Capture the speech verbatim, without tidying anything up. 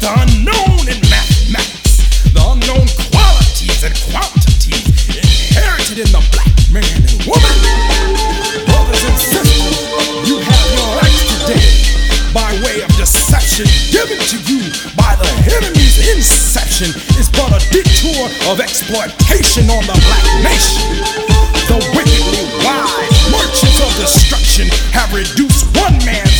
the unknown in mathematics, the unknown qualities and quantities inherited in the black man and woman. Brothers and sisters, you have your rights today by way of deception given to you by the enemy's inception is but a detour of exploitation on the black nation. The wickedly wise merchants of destruction have reduced one man